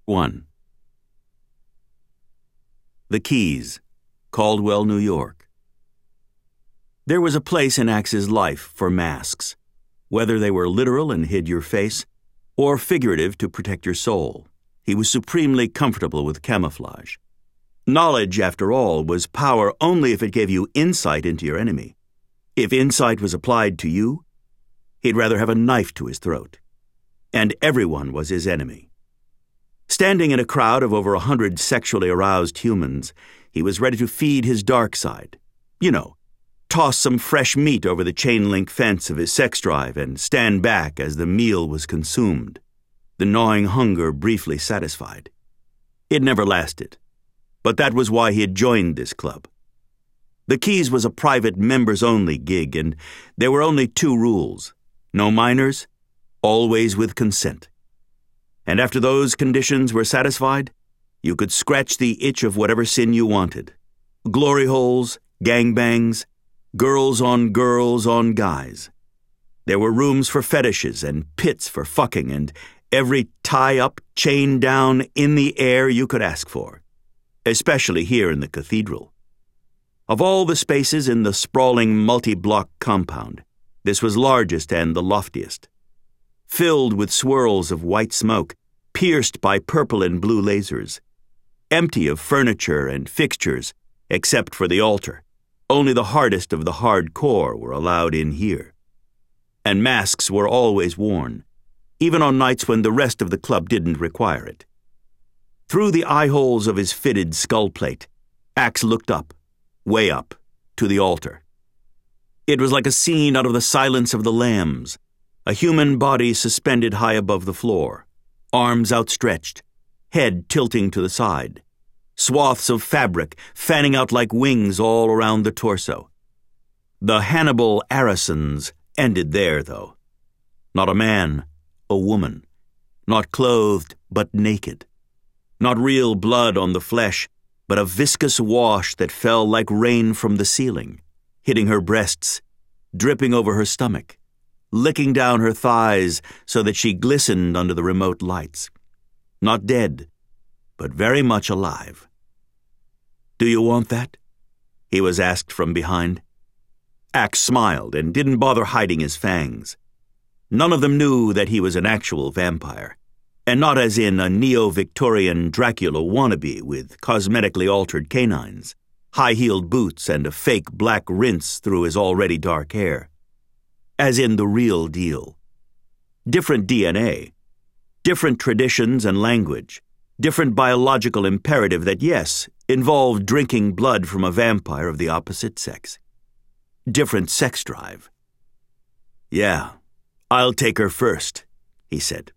1. The Keys, Caldwell, New York. There was a place in Axe's life for masks, whether they were literal and hid your face, or figurative to protect your soul. He was supremely comfortable with camouflage. Knowledge, after all, was power only if it gave you insight into your enemy. If insight was applied to you, he'd rather have a knife to his throat. And everyone was his enemy. Standing in a crowd of over 100 sexually aroused humans, he was ready to feed his dark side. Toss some fresh meat over the chain-link fence of his sex drive and stand back as the meal was consumed, the gnawing hunger briefly satisfied. It never lasted, but that was why he had joined this club. The Keys was a private members-only gig, and there were only 2 rules: no minors, always with consent. And after those conditions were satisfied, you could scratch the itch of whatever sin you wanted. Glory holes, gangbangs, girls on guys. There were rooms for fetishes and pits for fucking and every tie-up, chain down, in the air you could ask for, especially here in the cathedral. Of all the spaces in the sprawling multi-block compound, this was largest and the loftiest. Filled with swirls of white smoke, pierced by purple and blue lasers. Empty of furniture and fixtures, except for the altar. Only the hardest of the hardcore were allowed in here. And masks were always worn, even on nights when the rest of the club didn't require it. Through the eye holes of his fitted skull plate, Axe looked up, way up, to the altar. It was like a scene out of the Silence of the Lambs, a human body suspended high above the floor, arms outstretched, head tilting to the side, swaths of fabric fanning out like wings all around the torso. The Hannibal Arisons ended there, though. Not a man, a woman. Not clothed, but naked. Not real blood on the flesh, but a viscous wash that fell like rain from the ceiling, hitting her breasts, dripping over her stomach, licking down her thighs so that she glistened under the remote lights. Not dead, but very much alive. "Do you want that?" he was asked from behind. Axe smiled and didn't bother hiding his fangs. None of them knew that he was an actual vampire, and not as in a neo-Victorian Dracula wannabe with cosmetically altered canines, high-heeled boots, and a fake black rinse through his already dark hair. As in the real deal. Different DNA, different traditions and language, different biological imperative that, yes, involved drinking blood from a vampire of the opposite sex. Different sex drive. "Yeah, I'll take her first," he said.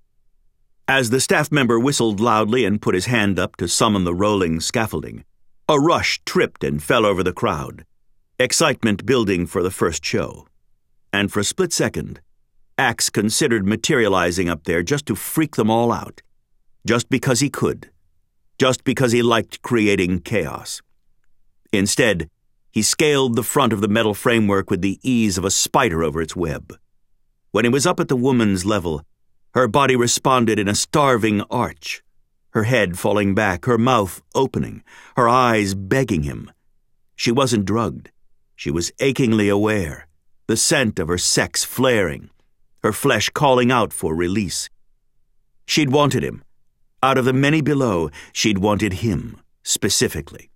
As the staff member whistled loudly and put his hand up to summon the rolling scaffolding, a rush tripped and fell over the crowd, excitement building for the first show. And for a split second, Axe considered materializing up there just to freak them all out, just because he could, just because he liked creating chaos. Instead, he scaled the front of the metal framework with the ease of a spider over its web. When he was up at the woman's level, her body responded in a starving arch, her head falling back, her mouth opening, her eyes begging him. She wasn't drugged. She was achingly aware, the scent of her sex flaring, her flesh calling out for release. She'd wanted him. Out of the many below, she'd wanted him, specifically.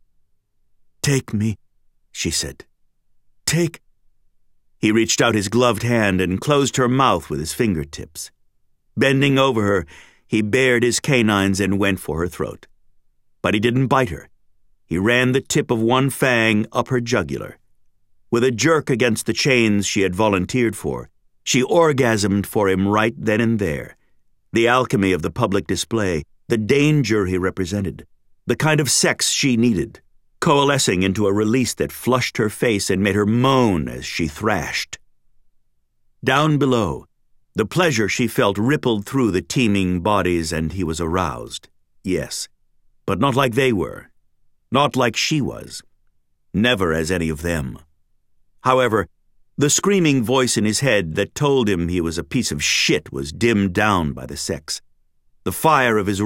"Take me," she said. "Take—" He reached out his gloved hand and closed her mouth with his fingertips. Bending over her, he bared his canines and went for her throat. But he didn't bite her. He ran the tip of one fang up her jugular. With a jerk against the chains she had volunteered for, she orgasmed for him right then and there. The alchemy of the public display, the danger he represented, the kind of sex she needed, coalescing into a release that flushed her face and made her moan as she thrashed. Down below, the pleasure she felt rippled through the teeming bodies, and he was aroused. Yes, but not like they were. Not like she was. Never as any of them. However, the screaming voice in his head that told him he was a piece of shit was dimmed down by the sex. The fire of his